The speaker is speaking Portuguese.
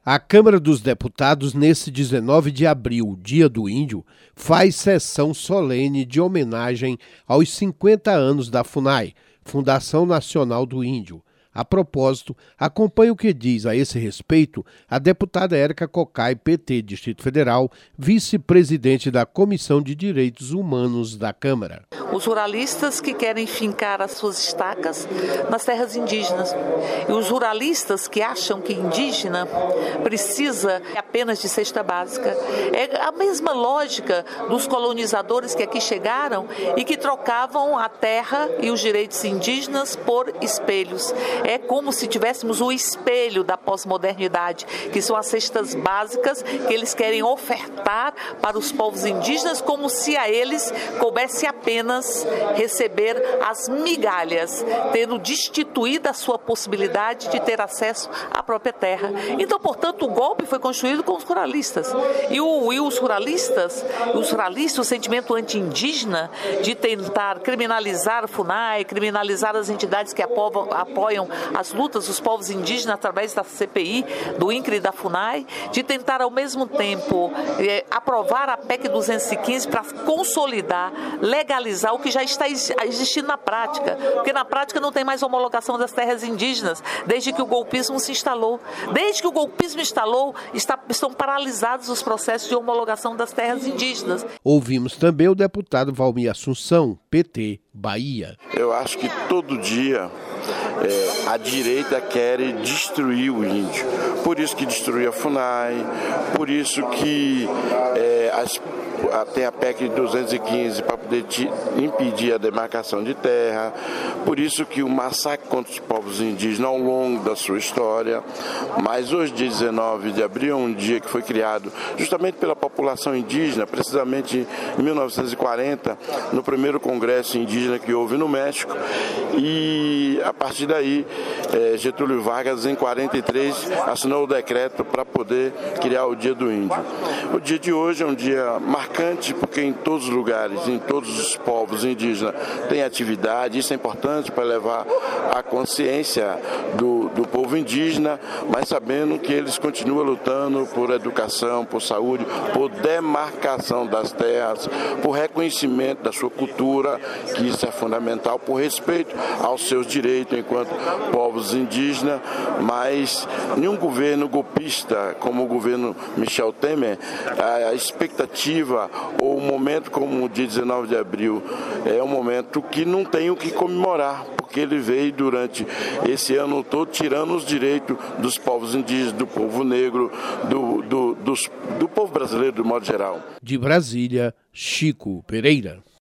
A Câmara dos Deputados, nesse 19 de abril, Dia do Índio, faz sessão solene de homenagem aos 50 anos da FUNAI, Fundação Nacional do Índio. A propósito, acompanhe o que diz a esse respeito a deputada Érica Cocai, PT, Distrito Federal, vice-presidente da Comissão de Direitos Humanos da Câmara. Os ruralistas que querem fincar as suas estacas nas terras indígenas. E os ruralistas que acham que indígena precisa apenas de cesta básica. É a mesma lógica dos colonizadores que aqui chegaram e que trocavam a terra e os direitos indígenas por espelhos. É como se tivéssemos o espelho da pós-modernidade, que são as cestas básicas que eles querem ofertar para os povos indígenas, como se a eles coubesse apenas receber as migalhas, tendo destituído a sua possibilidade de ter acesso à própria terra. Então, portanto, o golpe foi construído com os ruralistas. E os ruralistas, o sentimento anti-indígena de tentar criminalizar a FUNAI, criminalizar as entidades que apoiam as lutas dos povos indígenas através da CPI, do INCRE e da FUNAI, de tentar ao mesmo tempo aprovar a PEC 215 para consolidar, legalizar o que já está existindo na prática, porque na prática não tem mais homologação das terras indígenas, desde que o golpismo se instalou. Desde que o golpismo instalou, estão paralisados os processos de homologação das terras indígenas. Ouvimos também o deputado Valmir Assunção, PT, Bahia. Eu acho que todo dia a direita quer destruir o índio. Por isso que destruiu a FUNAI, por isso que tem a PEC 215 para poder impedir a demarcação de terra, por isso que o massacre contra os povos indígenas ao longo da sua história. Mas hoje, dia 19 de abril, é um dia que foi criado justamente pela população indígena, precisamente em 1940, no primeiro congresso indígena que houve no México, e a partir daí Getúlio Vargas, em 43, assinou o decreto para poder criar o Dia do Índio. O dia de hoje é um dia marcante porque em todos os lugares, em todos os povos indígenas tem atividade. Isso é importante para levar a consciência do povo indígena, mas sabendo que eles continuam lutando por educação, por saúde, por demarcação das terras, por reconhecimento da sua cultura, que isso é fundamental, por respeito aos seus direitos enquanto povos indígenas. Mas nenhum governo golpista como o governo Michel Temer, a expectativa ou o momento como o dia 19 de abril é um momento que não tem o que comemorar, porque ele veio durante esse ano todo tirando os direitos dos povos indígenas, do povo negro, do povo brasileiro de modo geral. De Brasília, Chico Pereira.